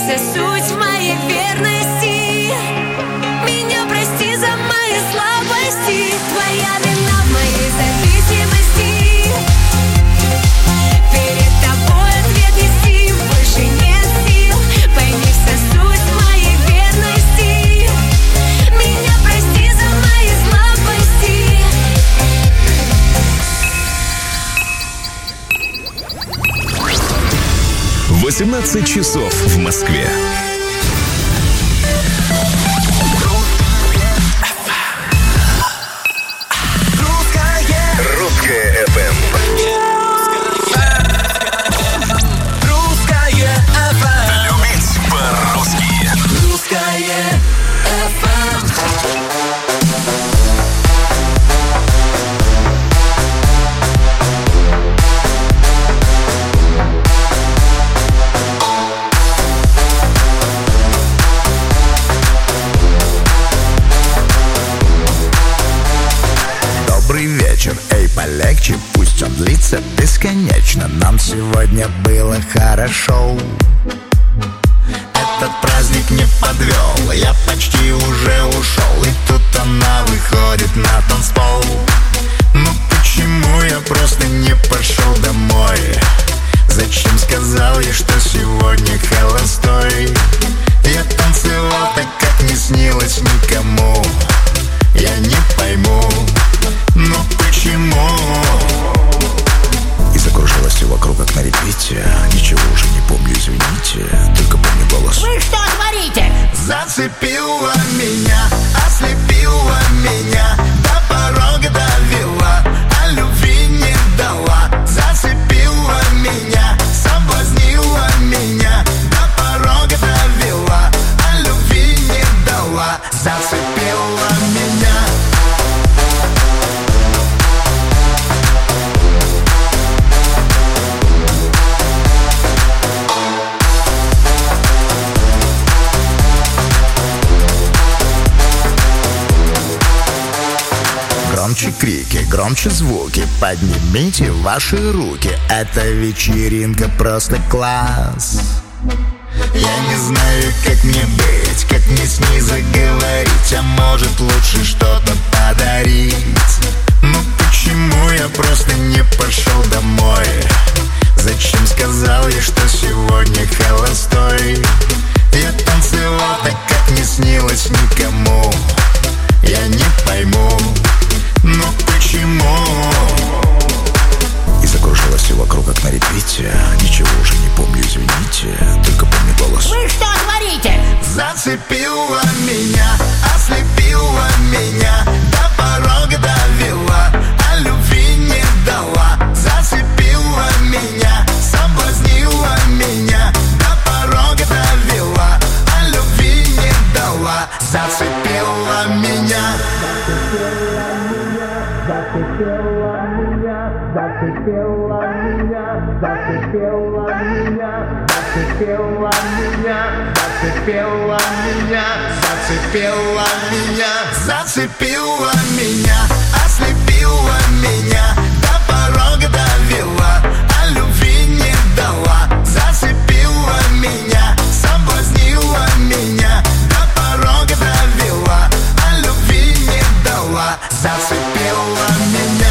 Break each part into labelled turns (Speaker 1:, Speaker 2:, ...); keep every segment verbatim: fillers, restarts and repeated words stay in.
Speaker 1: вся суть моей верности. Меня прости за мои слабости. Твоя вина в моей зависимости. Перед тобой ответ неси, больше нет сил. Пойми вся суть моей верности. Меня прости за мои слабости.
Speaker 2: восемнадцать часов в Москве. Русская эф эм. Русская эф эм. Любить по-русски. Русская эф эм.
Speaker 3: Добрый вечер, эй, полегче, пусть он длится бесконечно. Нам сегодня было хорошо. Этот праздник не подвел, я почти уже ушел. И тут она выходит на танцпол. Ну почему я просто не пошел домой? Зачем сказал ей, что сегодня холостой? Я танцевал так, как не снилось никому. Я не пойму, ну почему? И закружилось все вокруг, как на репите. Ничего уже не помню, извините. Только помню голос.
Speaker 4: Вы что творите?
Speaker 3: Зацепила меня, ослепила меня, до порога довела, а любви не дала. Зацепила меня, соблазнила меня, до порога довела, а любви не дала. Зацепила меня. Громче крики, громче звуки, поднимите ваши руки. Эта вечеринка просто класс. Я не знаю, как мне быть, как мне с ней заговорить. А может лучше что-то подарить. Ну почему я просто не пошел домой? Зачем сказал ей, что сегодня холостой? Я танцевал так, как не снилось никому. Я не пойму, ну почему? И закружилось все вокруг, как на репите. Ничего уже не помню, извините. Только помню голос.
Speaker 4: Вы что творите?
Speaker 3: Зацепила меня, ослепила меня, до порога довела, а любви не дала. Зацепила меня, соблазнила меня, до порога довела, а любви не дала. Зацепила меня. Зацепила меня, зацепила меня, зацепила меня, зацепила меня, зацепила меня, зацепила меня, зацепила меня, ослепила меня, до порога довела, а любви не дала. Зацепила меня, соблазнила меня, до порога довела, а любви не дала. Зацепила меня.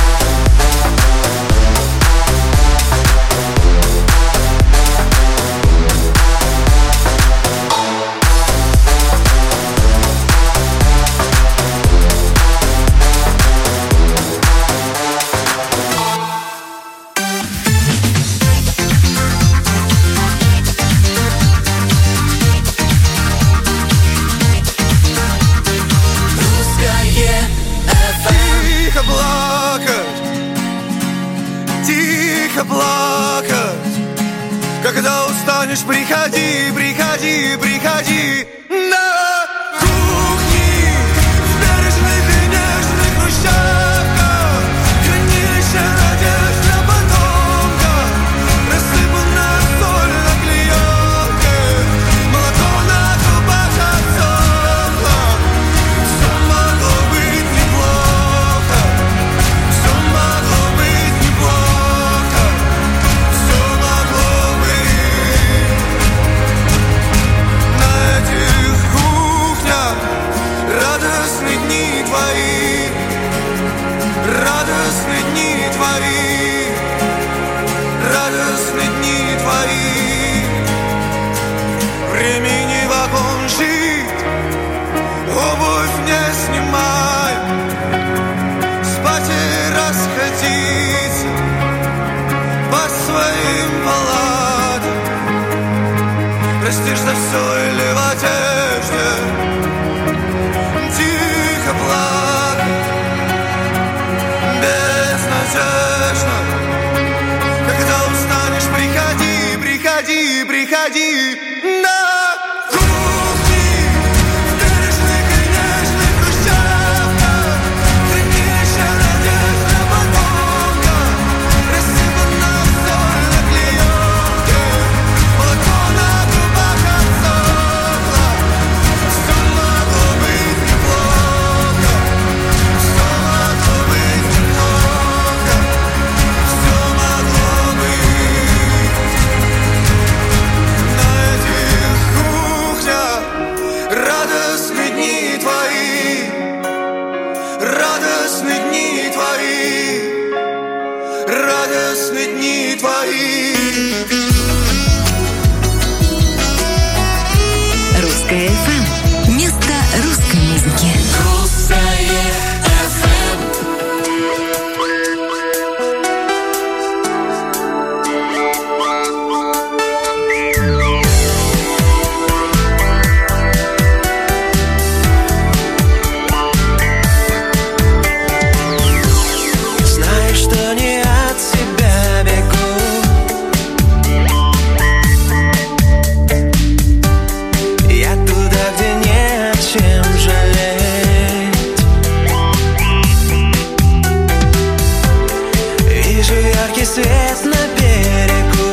Speaker 5: Когда устанешь, приходи, приходи, приходи на кухне, в бережных и нежных хрущевках, хранилище надежд для потомков, рассыпанная соль на клеенках, молоко на трубах отсохло. Все могло быть неплохо, все могло быть неплохо, все могло быть. Сидишь за все или в одежде, тихо плакать, безнадежно. Когда устанешь, приходи, приходи, приходи на кухни в бережных и нежных хрущевках. Древнейшая надежда потомка рассыпана в соль на клеенке. Молоко на губах отсохло. Все могло быть неплохо. Все могло быть неплохо. Все могло быть. На этих кухнях радостны дни твои, радостны дни твои, радостны дни твои.
Speaker 1: Русское эф эм. Место русской музыки.
Speaker 5: Знаешь, что не от себя бегу. Я туда, где не о чем жалеть. Вижу яркий свет на берегу.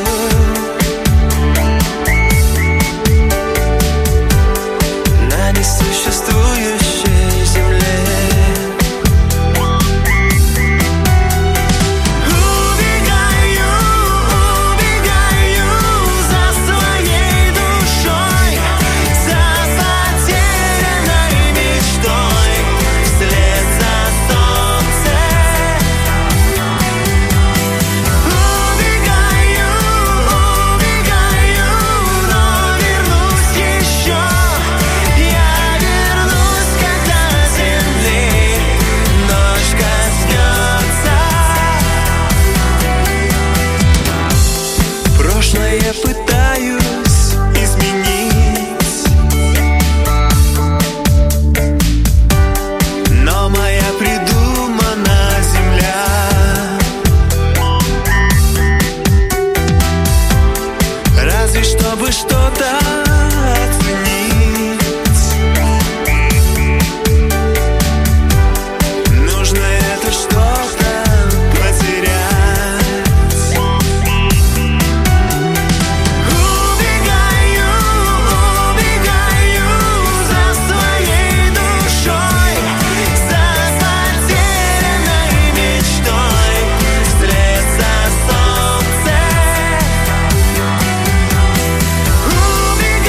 Speaker 5: На несуществующей земле. Убегаю, убегаю за своей душой, за потерянной мечтой, вслед за солнцем. Убегаю, убегаю, но вернусь еще. Я вернусь, когда земли нож коснется. Прошлое пытаюсь изменить, но моя придумана земля разве чтобы что-то оценить. Нужно это что-то потерять. Убегаю, убегаю за своей душой, за потерянной мечтой, вслед за солнцем. Убегаю,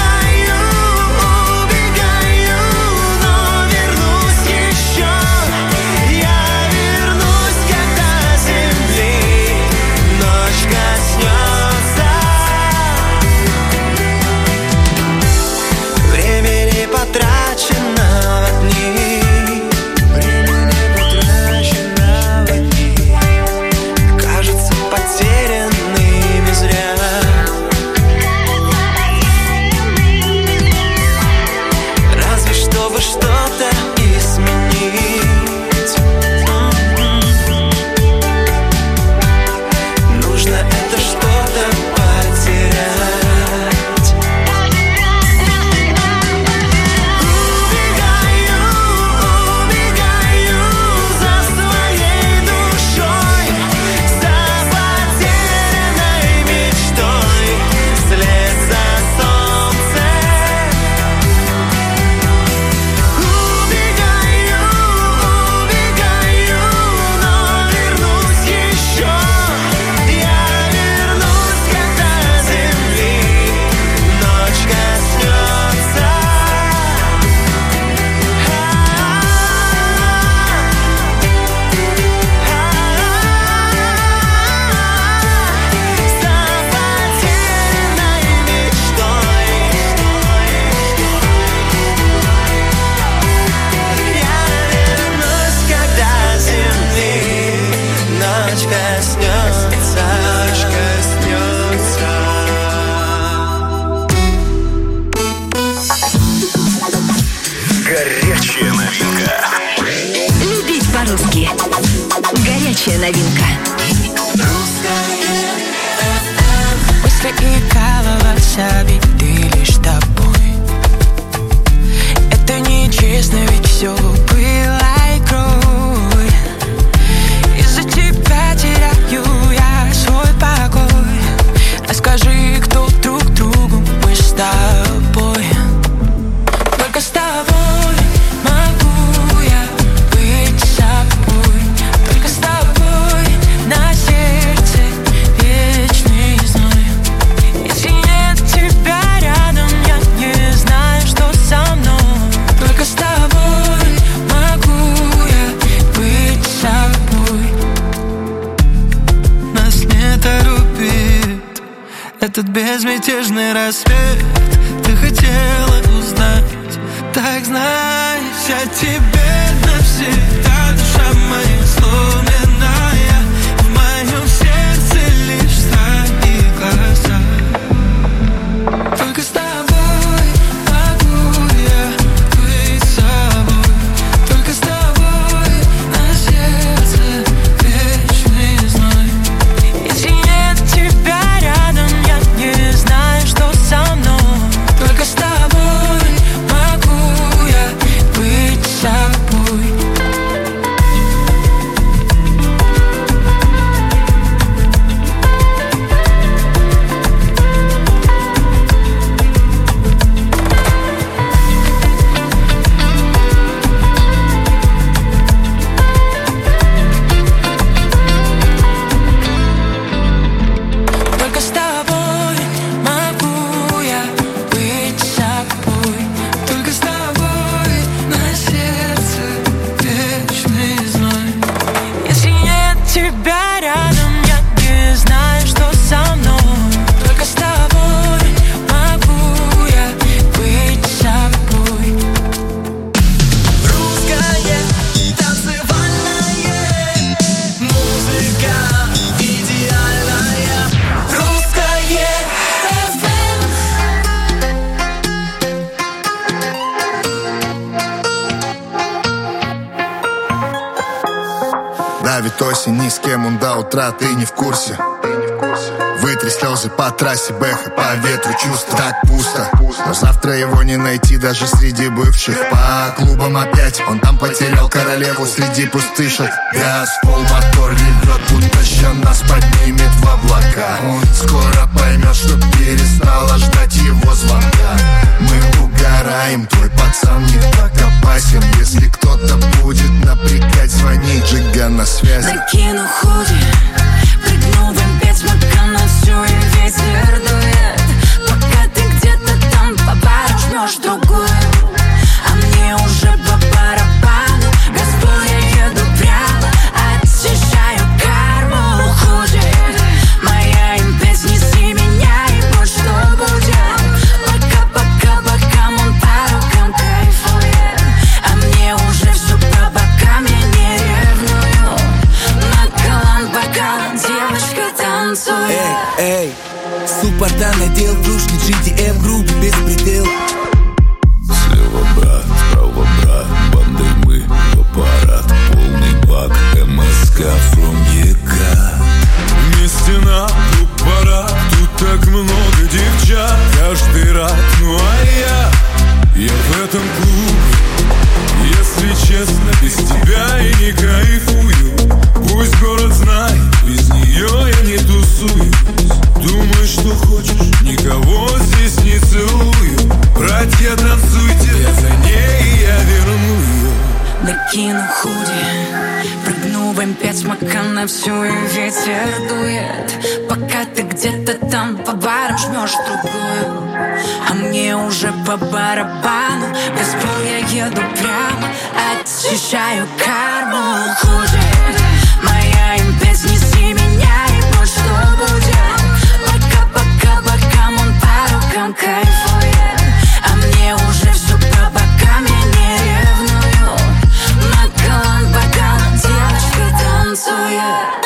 Speaker 1: новинка.
Speaker 5: Мысли и голова забиты лишь тобой. Это нечестно, ведь все было игрой. Из-за тебя теряю я свой покой. Расскажи, кто друг другу мы с тобой. Только с тобой могу я быть собой. Только с тобой на сердце вечный зной. Если нет тебя рядом, я не знаю, что со мной. Только с тобой могу я быть собой. Нас не торопит этот безмятежный рассвет. Ты хотела узнать, так знай, я тебе навсегда. Душа моя сломленная, в моем сердце лишь твои глаза. Только с тобой могу я быть собой. Только с тобой на сердце вечный зной. Если нет тебя рядом, я не знаю, что со мной. Только с тобой могу я быть собой. Только с тобой могу я быть собой. Только с тобой на сердце вечный зной. Если нет тебя рядом, я не знаю, что со мной. Только с тобой могу я быть собой.
Speaker 6: Русская танцевальная музыка идеальная. Русское эф эм.
Speaker 3: Давит осень, ни с кем он до утра, ты не в курсе. Вытри слезы по трассе, бэха, по ветру чувства. Так пусто, но завтра его не найти даже среди бывших. По клубам опять, он там потерял королеву среди пустышек. Газ, пол, мотор ревет, будто ща нас поднимет в облака. Он скоро поймет, что перестала ждать его звонка. Мы угораем, твой пацан не так опасен. Если кто-то будет напрягать, звони, Джига на связи.
Speaker 1: Накину худи, прыгну в эм пять, смока на всю и ветер дует. Пока ты где-то там по бару жмешь другую, а мне уже по барабану. Газпол, я еду прямо, очищаю карму. Худи, моя эм пять, неси меня и будь что будет. Пока, пока, пока он по рукам кайфует, а мне уже все по бокам, я не ревную. Накалан, бокалан, девочка танцует.
Speaker 7: Эй, эй, суппорта надел, кружки джи ди эм, группы без предел.
Speaker 8: Слева брат, справа брат, бандой мы в аппарат. Полный бак, эм эс ка from ЕКА. Вместе на клуб парад, тут так много девчат. Каждый рад, ну а я, я в этом клубе. Если честно, без тебя и не кайфую. Пусть город знает, без нее я не тусую. Думаешь, что хочешь, никого здесь не целую. Братья, танцуйте, я за ней, я верну ее.
Speaker 1: Накину худи, прыгну в эм пять, смока на всю и ветер дует. Пока ты где-то там по барам жмешь другую, а мне уже по барабану. Газпол, я еду прямо, очищаю карму. Худи, моя эм пять, неси меня и будь что будет. Пока, пока, пока он по рукам кайфует, а мне уже все по бокам, я не ревную. Накалан, бокалан, девочка танцует.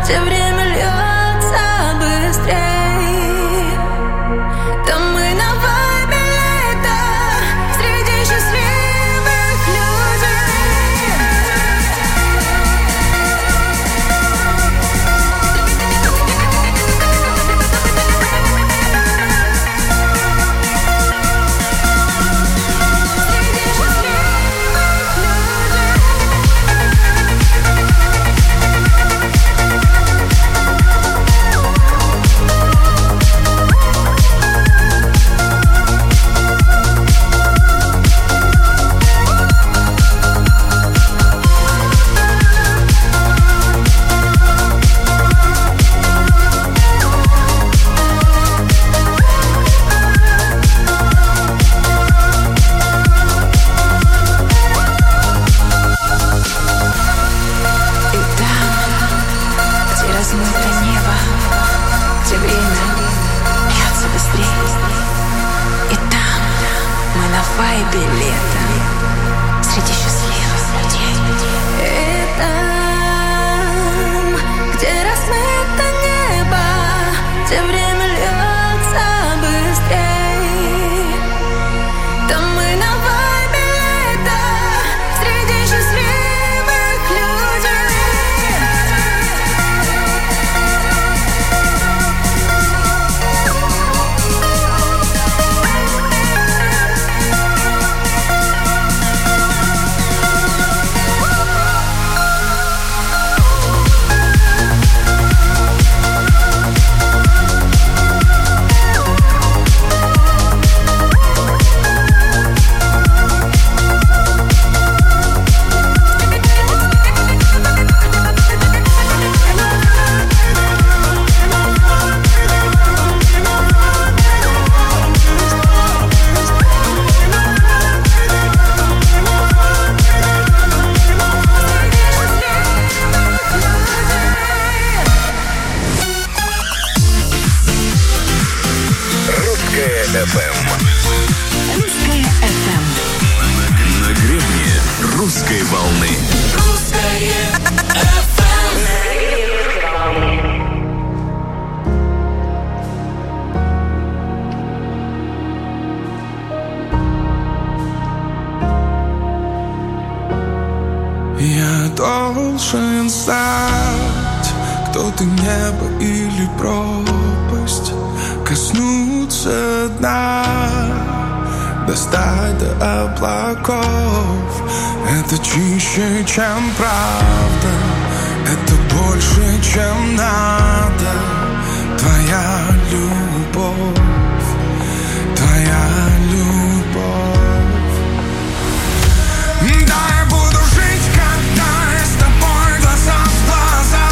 Speaker 1: где время льется быстрей. Там мы на вайбе лета, среди счастливых людей.
Speaker 9: должен знать, кто ты, небо или пропасть, коснуться дна, достать до облаков. Это чище, чем правда, это больше, чем надо. Твоя любовь, твоя любовь. Да, я буду жить, когда я с тобой глаза в глаза.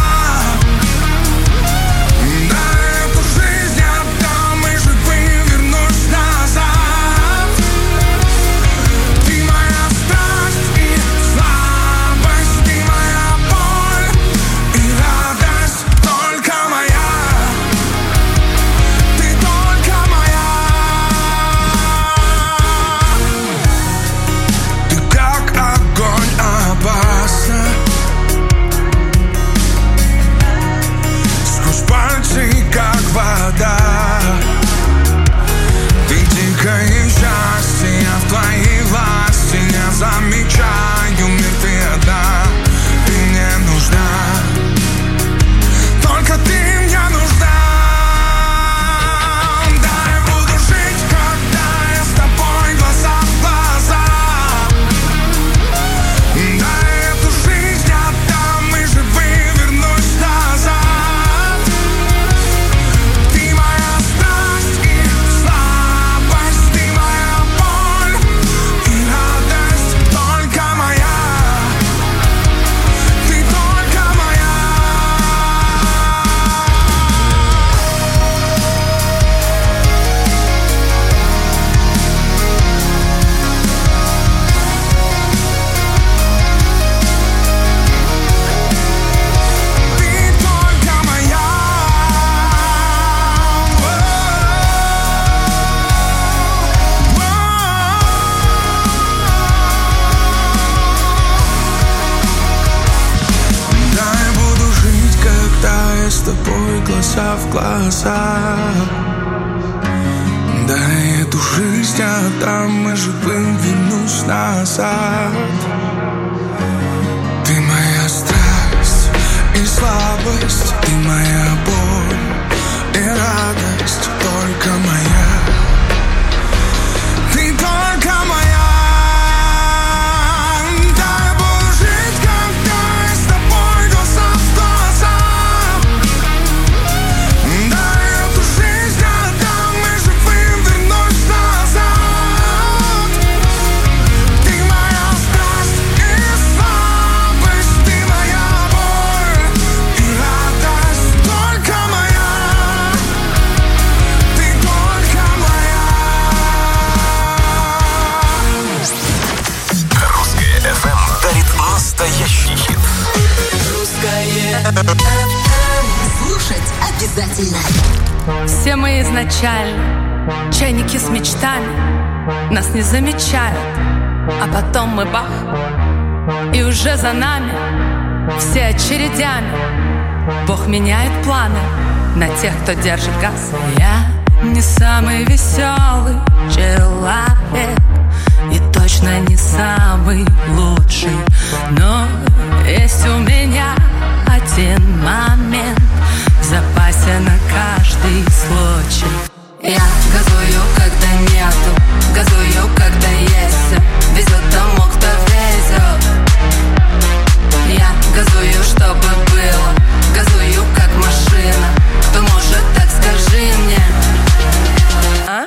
Speaker 9: Да, эту жизнь я отдам и живым вернусь назад. Ты моя страсть и слабость, ты моя боль и радость, только моя. Ты только моя. Ты как огонь опасно, сквозь пальцы, как вода. Ты дикое счастье, я в твоей власти. Я замечаю мир, ты одна. Ты мне нужна, только ты мне нужна. Да, я буду жить, когда я с тобой глаза в глаза. Да, эту жизнь я отдам и живым вернусь назад. Ты моя страсть и слабость, ты моя боль и радость, только тобой глаза в глаза. Дай эту жизнь, а там, может быть, вернусь назад. Ты моя страсть и слабость, ты моя боль и радость, только моя. Ты только моя.
Speaker 2: Настоящий хит.
Speaker 6: Русское
Speaker 10: слушать обязательно.
Speaker 1: Все мы изначально чайники с мечтами, нас не замечают, а потом мы бах, и уже за нами все очередями. Бог меняет планы на тех, кто держит газ. Я не самый веселый человек и точно не самый лучший, но есть у меня один момент в запасе на каждый случай. Я газую, когда нету, газую, когда есть. Везет тому, кто везет. Я газую, чтобы было, газую, как машина. Кто может, так скажи мне. А?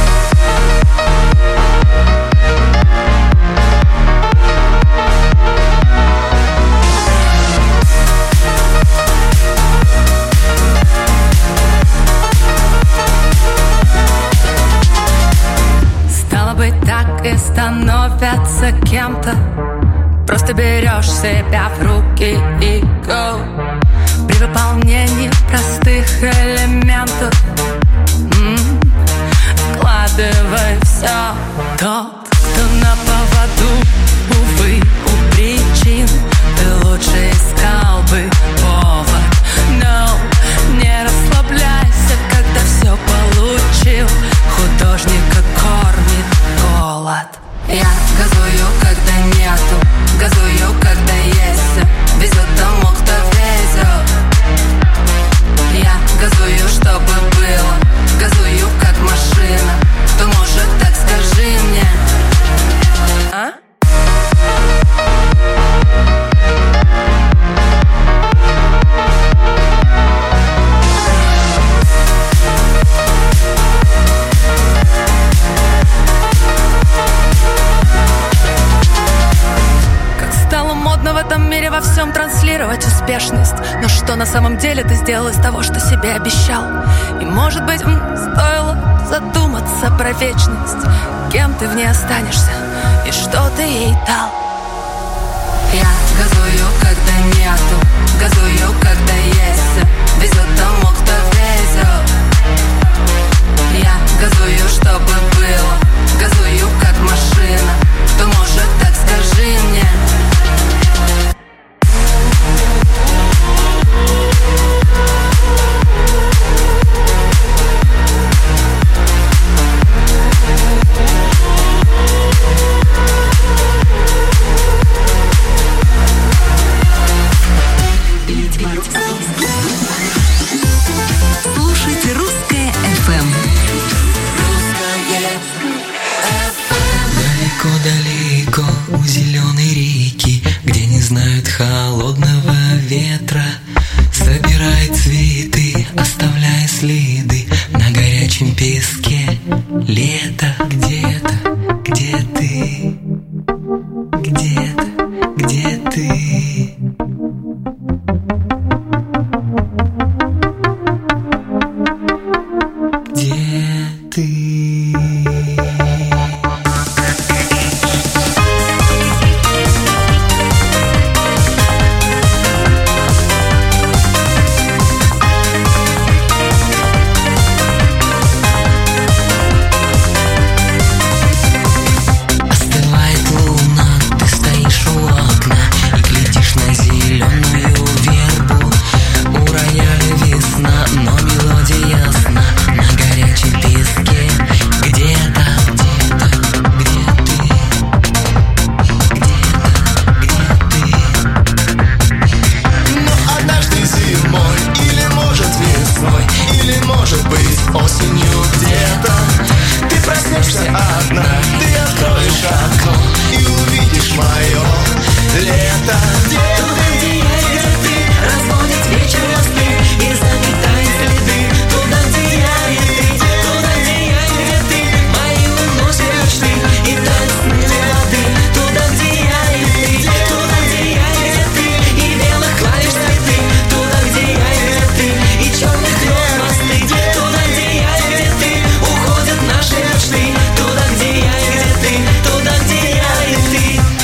Speaker 1: Так и становятся кем-то. Просто берешь себя в руки и go. При выполнении простых элементов м-м, вкладывай все. Тот, кто на поводу, увы, у причин, ты лучше искал бы повод. Но не расслабляйся, когда все получил. Художника кормит голод. Я газую, когда нету, газую, когда есть. Везет тому, кто везет. Я газую, чтобы было, газую, как машина. Кто может, так скажи мне. А? В этом мире во всем транслировать успешность. Но что на самом деле ты сделал из того, что себе обещал? И может быть, м, стоило задуматься про вечность. Кем ты в ней останешься и что ты ей дал? Я газую, когда нету, газую, когда есть. Везет тому, кто везет. Я газую, чтобы было, газую, как машина. Кто может, так скажи мне.
Speaker 10: Бьютифул.
Speaker 11: осенью где-то. Ты проснешься одна, ты откроешь окно и увидишь мое лето. Туда, где я, где ты, разводит вечер мосты и заметает следы. Туда, где я и ты, туда, где я и где ты, мои уносят мечты и тают сны воды. Туда, где я и ты, туда, где я и где ты, и белых клавиш цветы. Туда, где я и где ты, и черных лед мосты. Туда, где я и где ты, уходят наши мечты. Туда, где я и где ты, туда, где я и ты.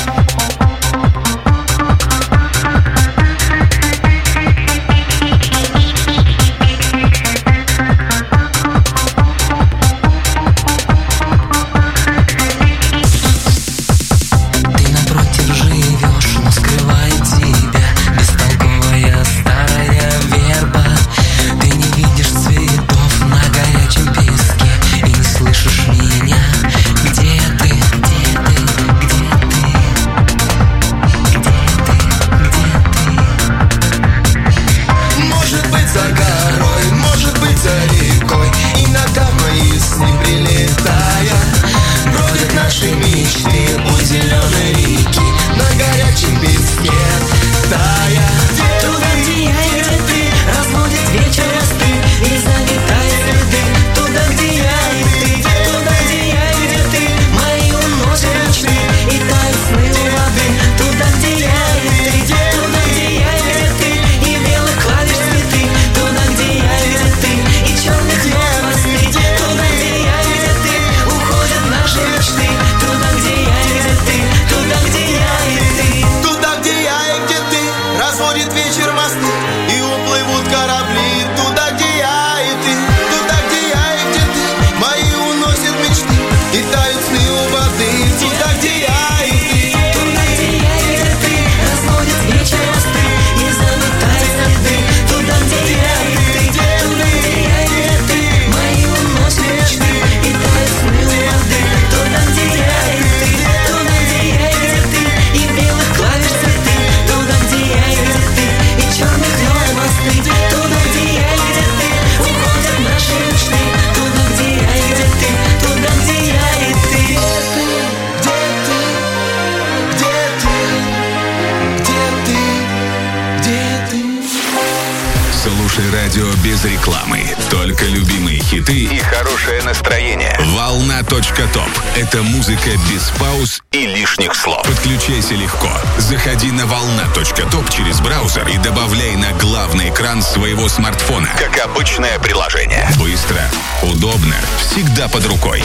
Speaker 2: Без рекламы. Только любимые хиты и хорошее настроение. Волна.топ. Это музыка без пауз и лишних слов. Подключайся легко. Заходи на волна.топ через браузер и добавляй на главный экран своего смартфона. Как обычное приложение. Быстро, удобно, всегда под рукой.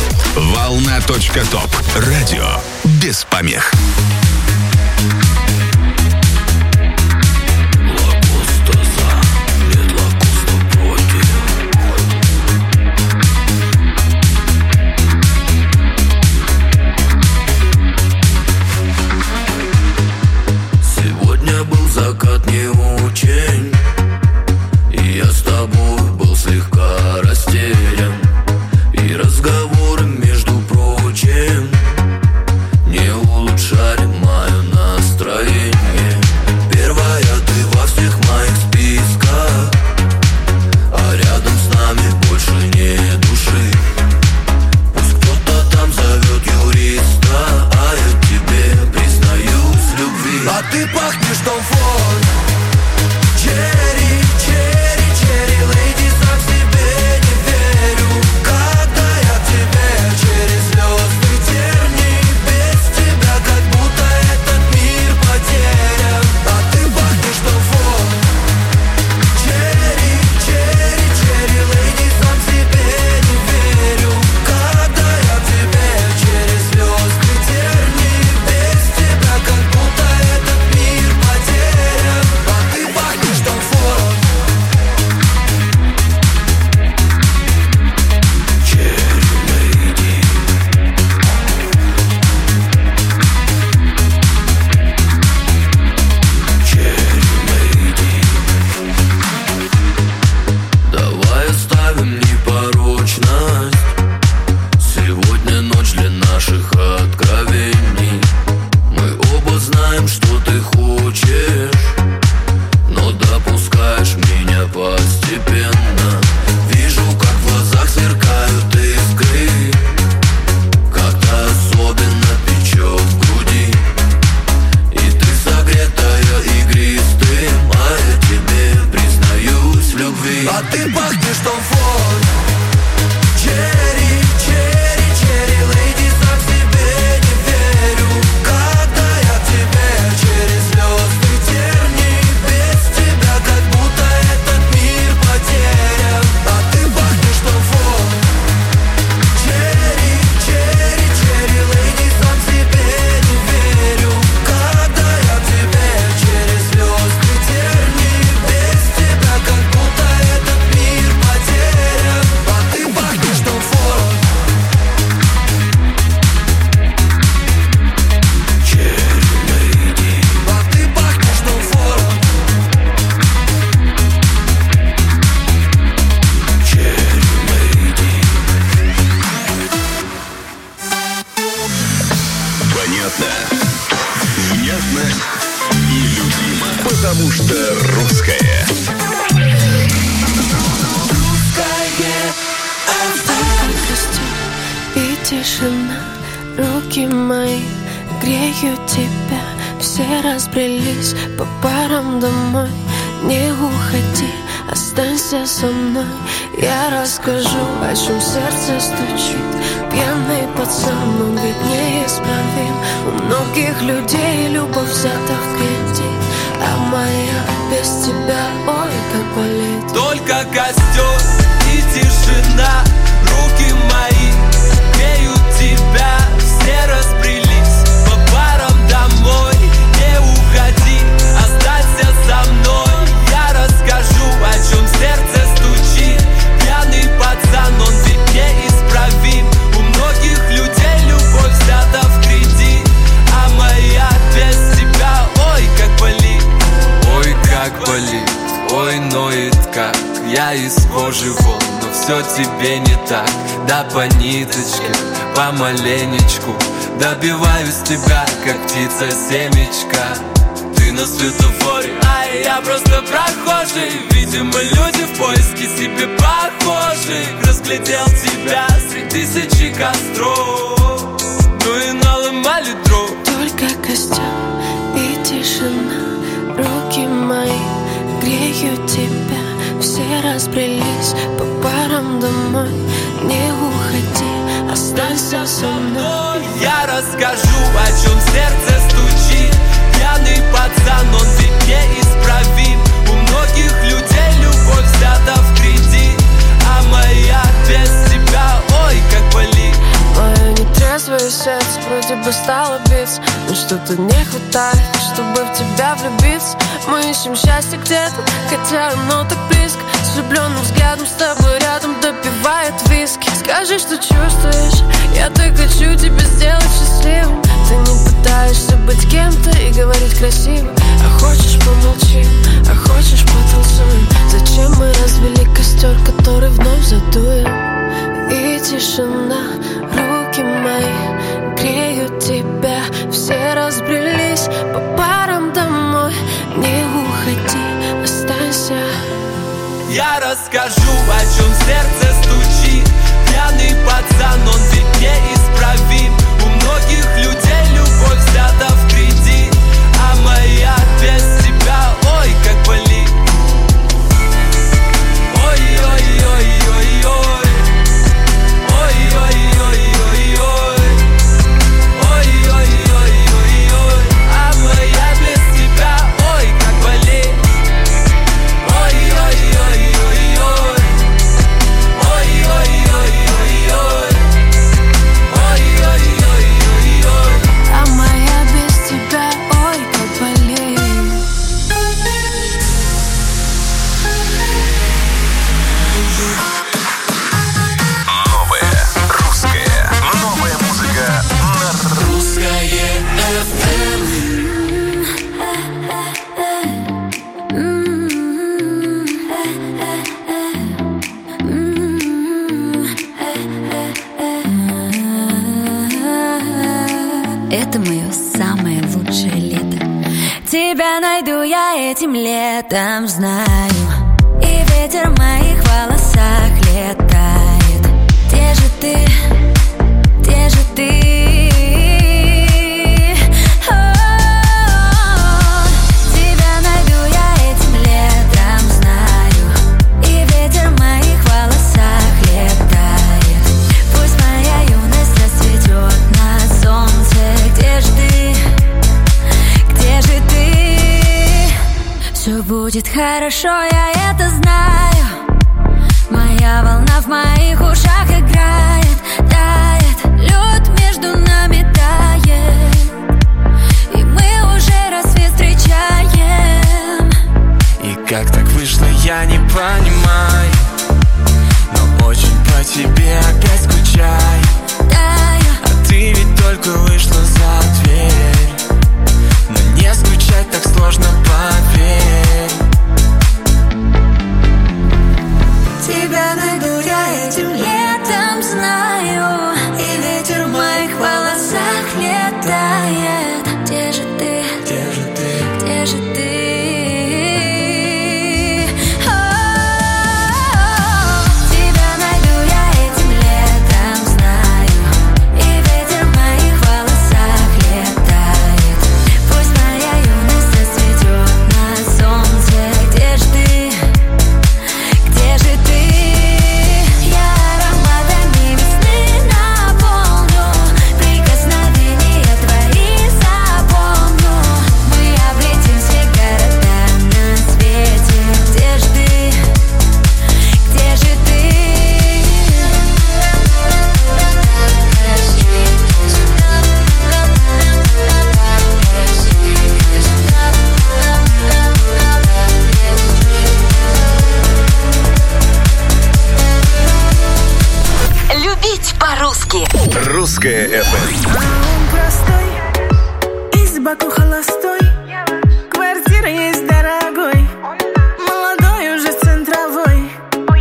Speaker 2: Волна.топ. Радио без помех.
Speaker 12: Закат не очень, и я с тобой был слегка растерян. И разговоры, между прочим, не улучшали мое настроение.
Speaker 5: А ты пахнешь Том Форд. Черри, черри, черри леди, сам себе не верю, когда я в тебе через звезды терни. Без тебя как будто этот мир потерян. А ты пахнешь Том Форд. Черри, черри, черри леди, сам себе не верю, когда я в тебе через звезды терни. Без тебя как будто этот мир потерян. А ты пахнешь Том Форд. Черри леди. А ты пахнешь Том Форд. Черри леди.
Speaker 2: Понятно, внятно и любимо, потому что русская.
Speaker 13: И тишина, руки мои греют тебя. Все разбрелись по парам домой. Не уходи, останься со мной. Я расскажу, о чем сердце стучит. Пьяный пацан, он ведь неисправим. У многих людей любовь взята в кредит, а моя без тебя, ой, как болит.
Speaker 5: Только костер и тишина, руки мои греют тебя. Все разбрелись по парам домой. Не уходи, останься со мной. Я расскажу, о чем сердце стучит. Пьяный пацан, он ведь неисправим. У многих людей любовь взята в кредит, а моя без тебя, ой, как болит. Ой, как болит, ой, ноет как. Я из кожи вон, но все тебе не так. Да по ниточке, помаленечку добиваюсь тебя, как птица семечка. Ты на светофоре, а я просто прохожий. Видимо, люди в поиске себе похожих. Разглядел тебя среди тысячи костров, ну и наломали дров.
Speaker 13: Только костер и тишина, руки мои греют тебя. Все разбрелись по парам домой. Не уходи, останься со мной.
Speaker 5: Я расскажу, о чем сердце стучит. Пьяный пацан, он ведь неисправим. У многих людей любовь взята в кредит, а моя без тебя, ой, как болит.
Speaker 13: Мое нетрезвое сердце вроде бы стало биться, но что-то не хватает, чтобы в тебя влюбиться. Мы ищем счастье где-то, хотя оно так близко. С влюбленным взглядом с тобой рядом допивает виски. Скажи, что чувствуешь, я так хочу тебя сделать счастливым. Ты не пытаешься быть кем-то и говорить красиво. А хочешь помолчим, а хочешь потанцуем. Зачем мы развели костер, который вновь задуем? И тишина, руки мои греют тебя. Все разбрелись по парам домой. Не уходи, останься.
Speaker 5: Я расскажу, о чем сердце стучит. Пьяный пацан, он ведь неисправим. У многих людей любовь взята в кредит, а моя без тебя, ой, как болит. Ой-ой-ой-ой-ой. Ой-ой-ой-ой-ой. Ой-ой-ой-ой-ой. А моя без тебя, ой, как болит. Ой-ой-ой-ой-ой. Ой-ой-ой-ой-ой. Ой-ой-ой-ой-ой.
Speaker 13: А моя без тебя, ой, как болит.
Speaker 2: Новая русская, новая музыка на
Speaker 5: Русское эф эм.
Speaker 1: Это мое самое лучшее лето. Тебя найду я этим летом, знаю. И ветер в моих волосах летает. Где же ты, где же ты? О, тебя найду я этим летом, знаю. И хорошо, я это знаю. Моя волна в моих ушах играет, тает, лед между нами тает, и мы уже рассвет встречаем.
Speaker 14: И как так вышло, я не понимаю, но очень по тебе опять скучаю. А ты ведь только вышла за дверь, но не скучать так сложно, поверь.
Speaker 1: Тебя найду я этим летом, знаю, и ветер в моих волосах летает. Где же ты?
Speaker 14: Где же ты?
Speaker 1: Где же ты?
Speaker 2: Русское эф эм.
Speaker 15: Он простой, из Баку холостой, квартира есть дорогой, молодой уже центровой.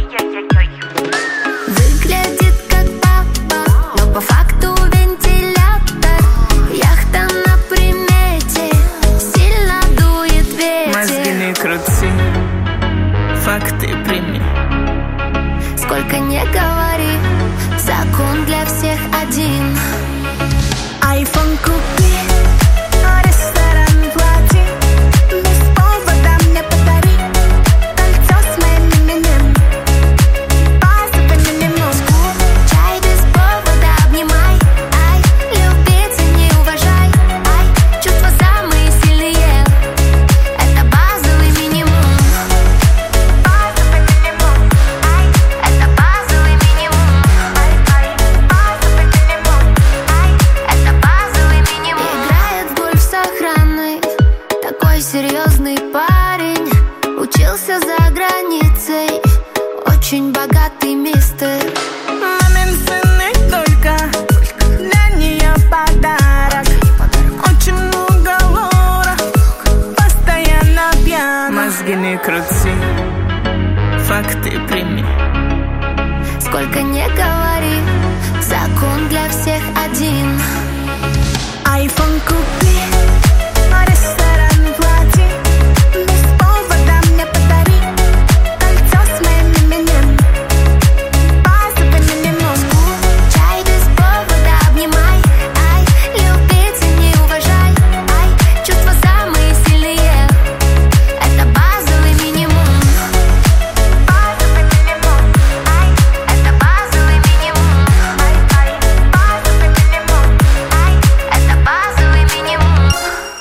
Speaker 13: Выглядит как папа, но по факту вентилятор. Яхта на примете, сильно дует ветер.
Speaker 15: Мозги не крути, факты прими.
Speaker 13: Сколько не говори, закон для всех один.
Speaker 15: Айфон купи, ресторан плати, без повода мне подари кольцо с моим именем. Позвони мне в Москву,
Speaker 13: чай без повода обнимай. Ай, любить и не уважай. Ай, чувства самые сильные, это базовый минимум.
Speaker 15: позвони мне в Москву,
Speaker 13: Ай, это базовый минимум. Ай, ай, базовый минимум. Ай, это базовый минимум. Играет в гольф с охраной, такой серьезный парень. Учился за границей, очень богатый мистер.
Speaker 15: мамин сын и только для нее подарок. Очень много лора, постоянно пьяна. Мозги не крути, факты прими.
Speaker 13: Сколько не говори, закон для всех один.
Speaker 15: Айфон купи, ресторан плати, без повода мне подари кольцо с моим именем. Позвони мне в Москву,
Speaker 13: Чай без повода обнимай. Ай, любить и не уважай. Ай, чувства самые сильные, это базовый минимум.
Speaker 15: позвони мне в Москву,
Speaker 13: Ай, это базовый минимум. Ай, ай, базовый минимум. Ай, это базовый минимум.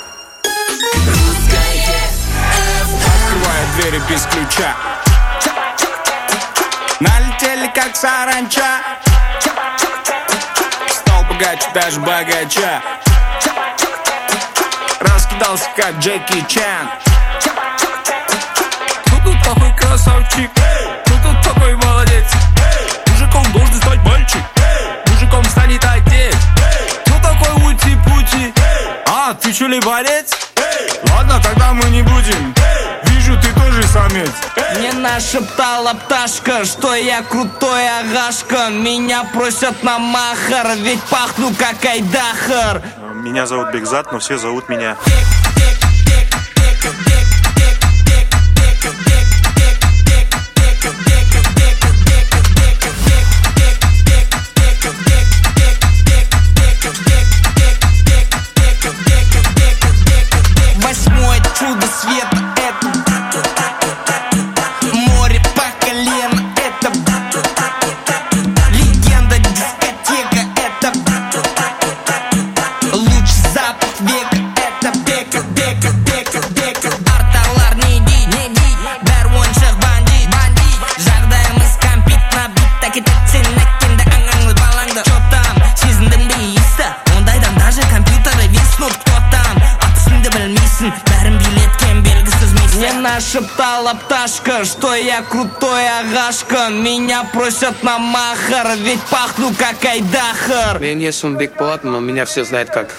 Speaker 14: Открываю двери без ключа, налетели как саранча. Стал богаче, даже богача. Раскидался как Джеки Чан. Кто тут такой красавчик? Кто тут такой молодец? Мужиком должен стать мальчик, мужиком станет отец. Кто такой ути-пути? А, ты что ли борец? Ладно, тогда мы не будем. Вижу, ты тоже самец.
Speaker 5: Мне нашептала пташка, что я крутой агашка. Меня просят на махар, ведь пахну как айдахар.
Speaker 16: Меня зовут Бекзат, но все зовут меня
Speaker 5: Восьмое чудо света — это море по колено, это легенда дискотека, это лучший запах века, это бека. шептала пташка, что я крутой агашка. Меня просят на махар, ведь пахну как Айдахар.
Speaker 17: Я не сум Биг Плат, но меня все знают как.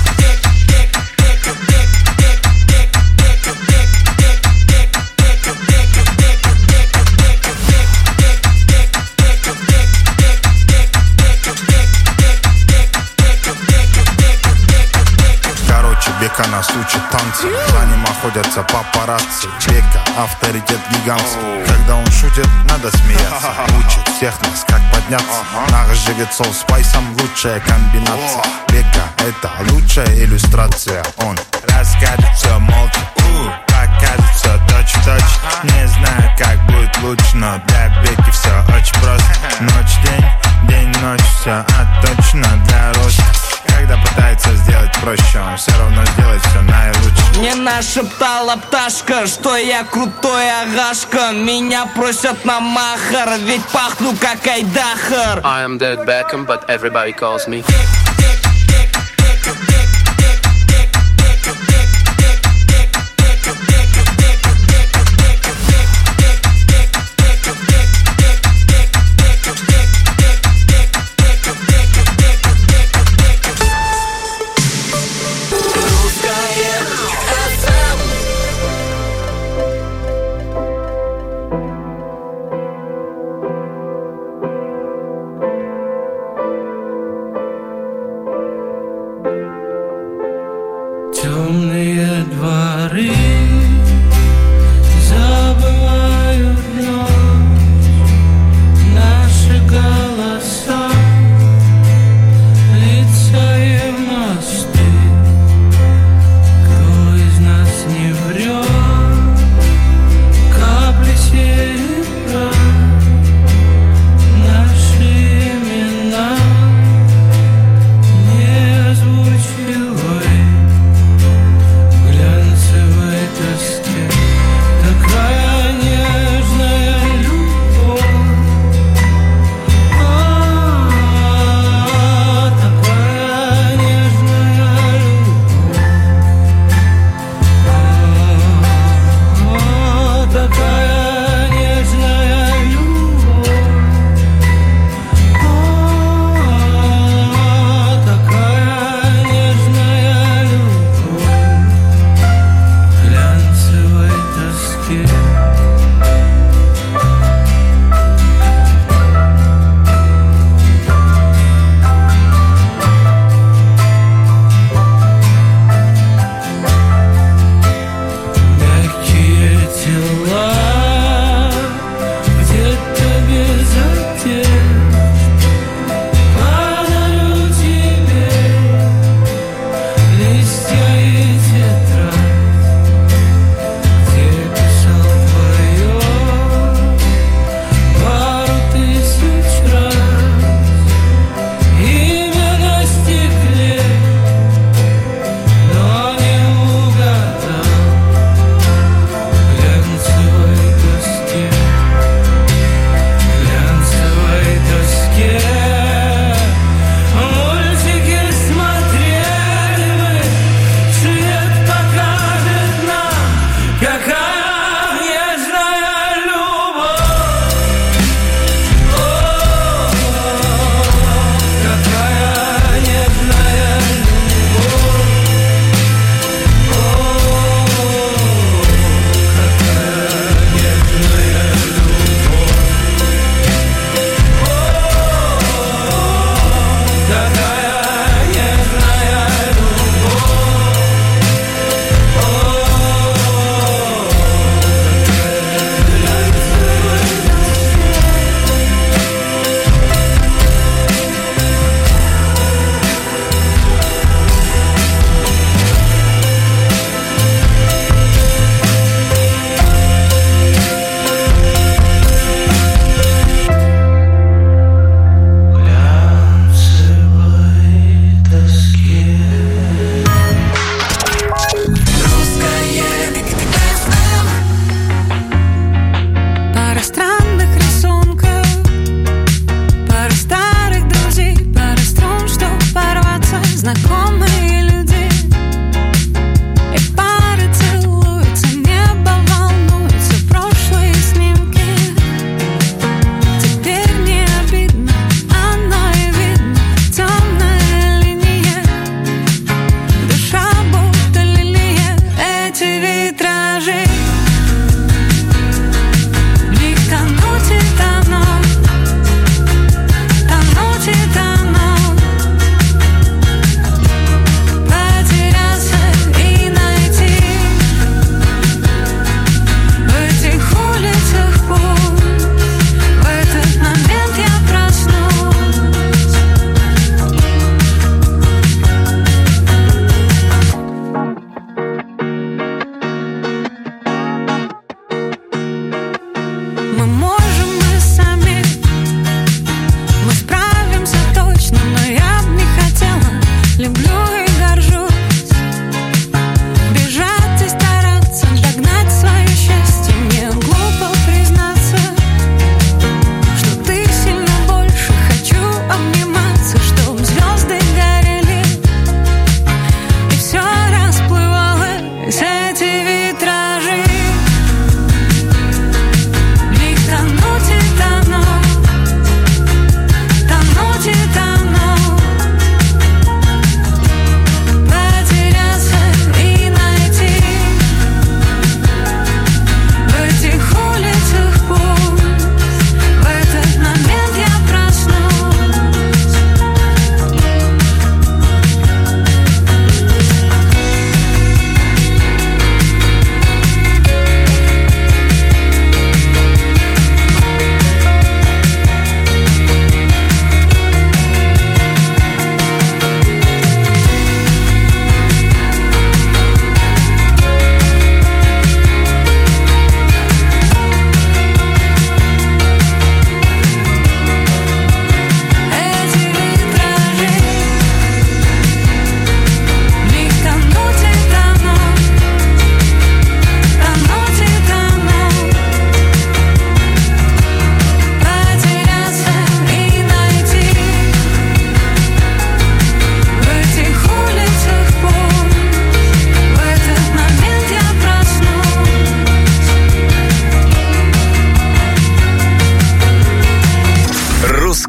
Speaker 18: Бека нас учит танцы, за ним охотятся папарацци. Бека авторитет гигантский, когда он шутит, надо смеяться. Учит всех нас, как подняться. Наш жигет сол спайсом, лучшая комбинация. Бека это лучшая иллюстрация. Он расскажет все молча, покажет все точь-в-точь. Не знаю, как будет лучше, но для Беки все очень просто. Ночь-день, день-ночь, все отточено для роста. Когда пытается сделать проще, он все равно сделает все наилучше.
Speaker 5: Мне нашептала пташка, что я крутой агашка. Меня просят на махар, ведь пахну как Айдахар.
Speaker 17: I am David Beckham, but everybody calls me.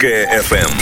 Speaker 2: Русское эф эм.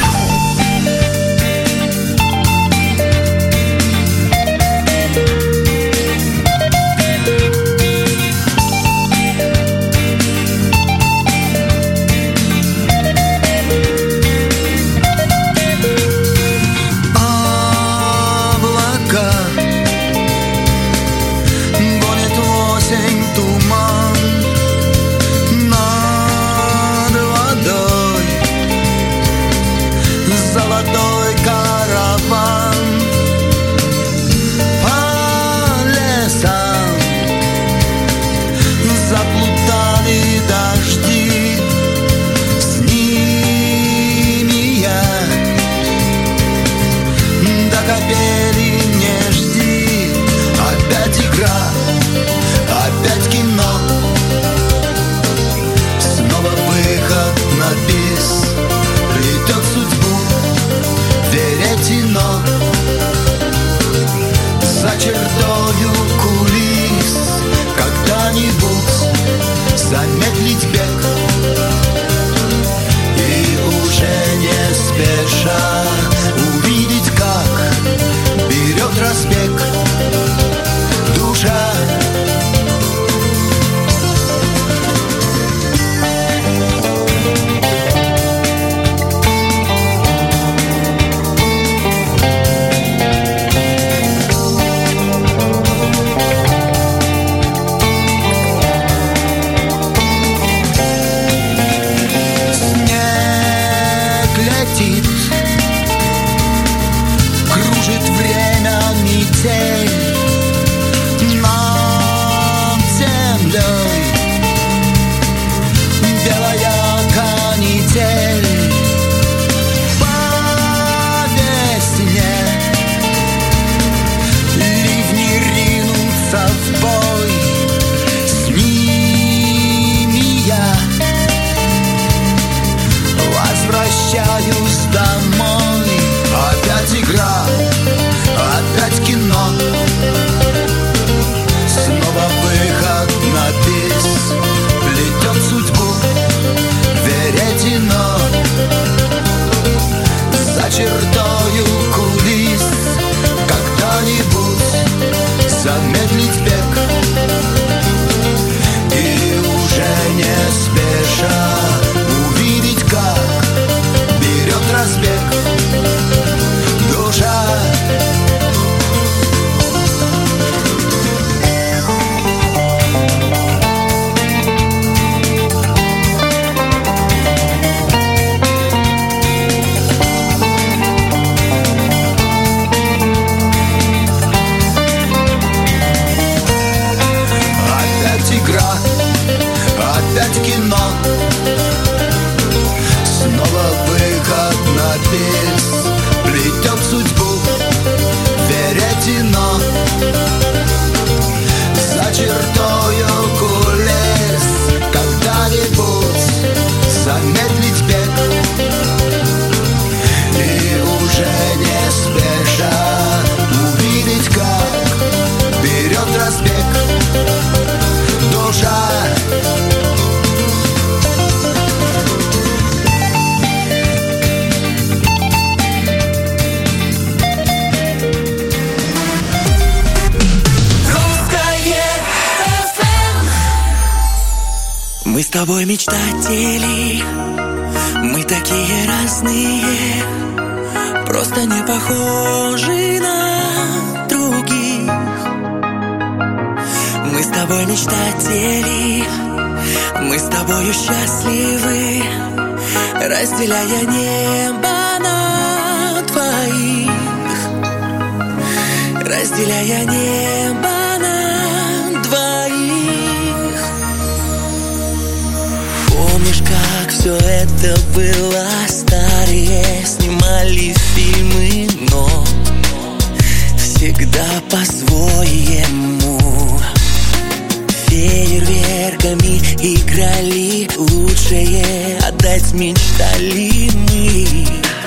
Speaker 11: Замедлить бег и уже не спеша увидеть, как берет разбег душа. Кружит время метель над землей, белая канитель по весне, ливни ринутся в бой, с ними я возвращаюсь домой. Опять игра, опять кино, снова выход на бис, плетет судьбу веретено за чертою кулис. Когда-нибудь замедлить бег и уже не спеша увидеть, как берет разбег душа. Опять игра, опять кино, снова выход на бис, плетет судьбу веретено за чертою кулис. Когда-нибудь замедлить бег и уже не спеша увидеть, как берет разбег душа.
Speaker 14: Мы с тобой мечтатели, мы такие разные, просто не похожи на других. Мы с тобой мечтатели, мы с тобою счастливы, разделяя небо на двоих, разделяя небо. Как все это было, старые снимали фильмы, но всегда по-своему. Фейерверками играли, лучшее отдать мечтали мы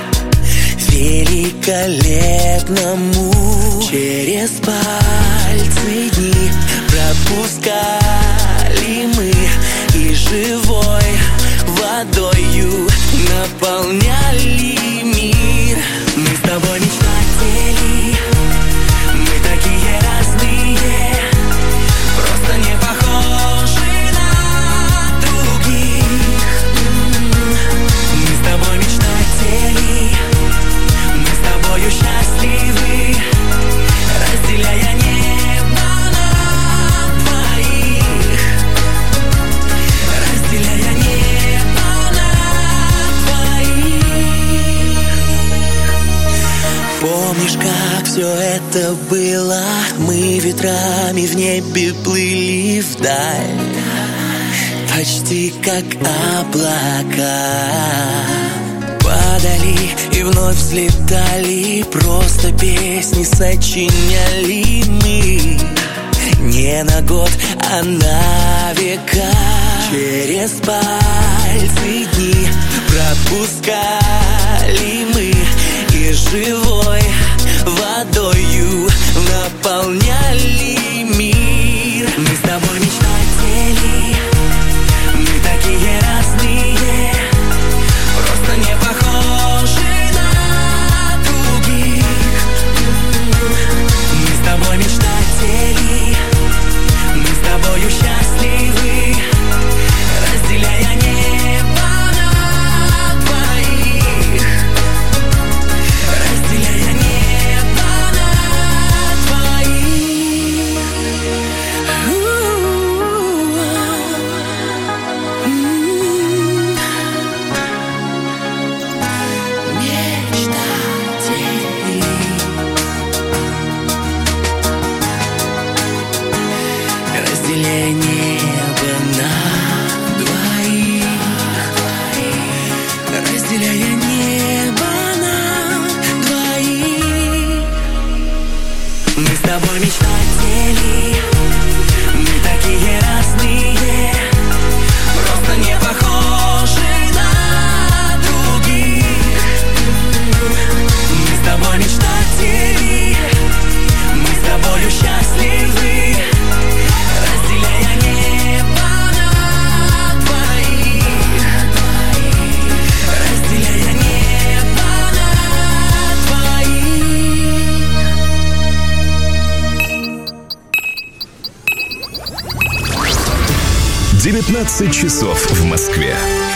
Speaker 14: великолепному. Через пальцы дни пропускали мы, и живой
Speaker 12: водою наполняли мир. Мы с тобой мечтатели, мы такие разные, просто не похожи на других. Мы с тобой мечтатели, мы с тобою счастливы, разделяя небо на двоих, разделяя небо на двоих. Помнишь, как все это было? Мы ветрами в небе плыли вдаль, почти как облака. Падали и вновь взлетали, просто песни сочиняли мы. Не на год, а на века. Через пальцы дни пропускали мы, и живой водою наполняли мир. Мы с тобой мечтатели, мы такие разные, просто не похожи на других. Мы с тобой мечтатели, мы с тобою счастливы, разделяя небо на двоих, разделяя небо на двоих. Разделяя небо на двоих, разделяя небо на двоих. Мы с тобой мечтатели, мы такие разные, просто не похожи на других. Мы с тобой мечтатели, мы с тобою счастливы, разделяя небо на двоих, разделяя небо на двоих.
Speaker 2: девятнадцать часов в Москве.